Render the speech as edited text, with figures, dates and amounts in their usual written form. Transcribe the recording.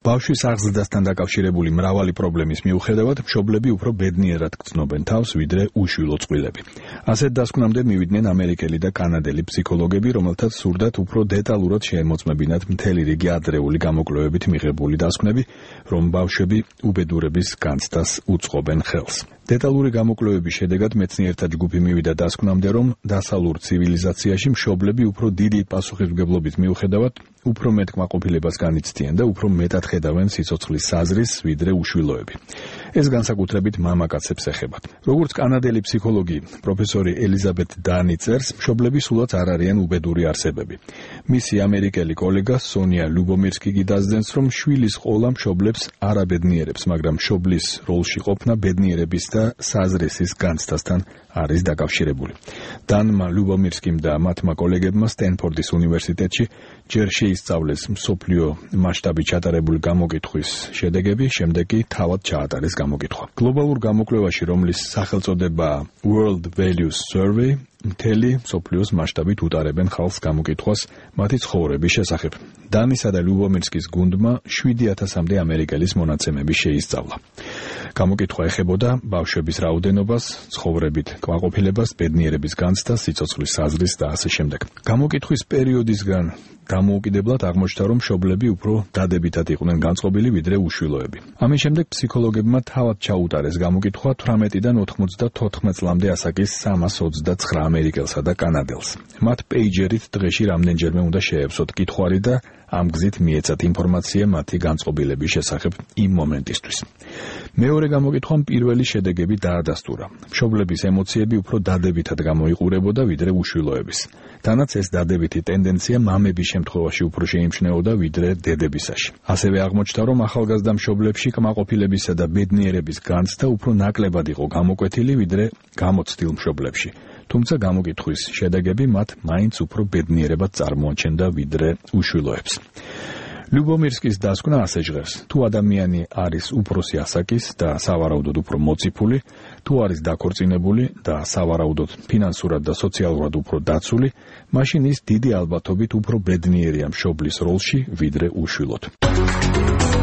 ბავშვის აღზრდასთან დაკავშირებული მრავალი პრობლემის მიუხედავად, მშობლები უფრო ბედნიერად გრძნობენ თავს, ვიდრე უშვილო წყვილები. ასეთ დასკვნამდე მივიდნენ ამერიკელი და კანადელი ფსიქოლოგები, რომელთაც სურდათ უფრო დეტალურად შეემოწმებინათ მთელი რიგი ადრეული გამოკვლევებით მიღებული დასკვნები, რომ ბავშვები უბედურების განცდას უწყობენ ხელს. დეტალური გამოკვლევების შედეგად მეცნიერთა ჯგუფი მივიდა დასკვნამდე, რომ დასავლურ ცივილიზაციაში მშობლები უფრო დიდი პასუხისმგებლობის მიუხედავად უფრო მეტ კმაყოფილებას განიცდიან და უფრო მეტად ხედავენ სიცოცხლის საზრისს, ვიდრე უშვილოები. ეს განსაკუთრებით მამაკაცებს ეხებათ. როგორც კანადელი ფსიქოლოგი პროფესორი ელიზაბეთ დანი წერს, მშობლები სულაც არ არიან უბედური არსებები. მისი ამერიკელი კოლეგა სონია ლუბომირსკი დასძენს, რომ შვილის ყოლა მშობლებს არ აბედნიერებს, მაგრამ მშობლის როლში ყოფნა ბედნიერების და საზრისის განცდასთან არის დაკავშირებული. დანმა ლუბომირსკიმ და მათმა კოლეგებმა სტენფორდის უნივერსიტეტში ჯერ შეისწავლეს მსოფლიო მასშტაბით ჩატარებული გამოკითხვის შედეგები, შემდეგ კი თავად ჩაატარეს გამოკითხვა. გლობალურ გამოკვლევაში, რომლის სახელწოდებაა World Values Survey, მთელი მსოფლიოს მასშტაბით უტარებენ ხალხს გამოკითხვას მათი ცხოვრების შესახებ. დანისა და ლუბომირსკის გუნდმა 7,000-მდე ამერიკელის მონაცემები შეისწავლა. გამოკითხვა ეხებოდა ბავშვების რაოდენობას, ცხოვრებით კმაყოფილებას, ბედნიერების განცდას, სიცოცხლის საზრისს და ასე შემდეგ. გამოკითხვის პერიოდისგან დამოუკიდებლად აღმოჩნდა, რომ მშობლები უფრო დადებითად იყვნენ განწყობილი, ვიდრე უშვილოები. ამის შემდეგ ფსიქოლოგებმა თავად ჩაუტარეს გამოკითხვა 18-დან 94 წლამდე ასაკის 329 ამერიკელსა და კანადელს. მათ პეიჯერით დღეში რამდენჯერმე უნდა შეეცვათ კითხვარი და ამ გზით მიეცათ ინფორმაცია მათი განწყობილების შესახებ იმ მომენტისთვის. მეორე გამოკითხვამ პირველი შედეგები დაადასტურა. მშობლების ემოციები უფრო დადებითად გამოიყურებოდა, ვიდრე უშვილოების. თანაც ეს დადებითი ტენდენცია მამების შემთხვევაში უფრო შეიმჩნეოდა, ვიდრე დედებისაში. ასევე აღმოჩნდა, რომ ახალგაზრდა მშობლებში კმაყოფილებისა და ბედნიერების განცდა უფრო ნაკლებად იყო გამოკვეთილი, ვიდრე გამოცდილ მშობლებში. თუმცა გამოკითხვის შედეგები მათ მაინც უფრო ბედნიერებად წარმოაჩენდა, ვიდრე უშვილოებს. ლუბომირსკის დასკვნა ასე ჟღერს: თუ ადამიანი არის უფროსი ასაკის და სავარაუდოდ უფრო მოციფული, თუ არის დაქორწინებული და სავარაუდოდ ფინანსურად და სოციალურად უფრო დაცული, მაშინ ის დიდი ალბათობით უფრო ბედნიერია მშობლის როლში, ვიდრე უშვილოდ.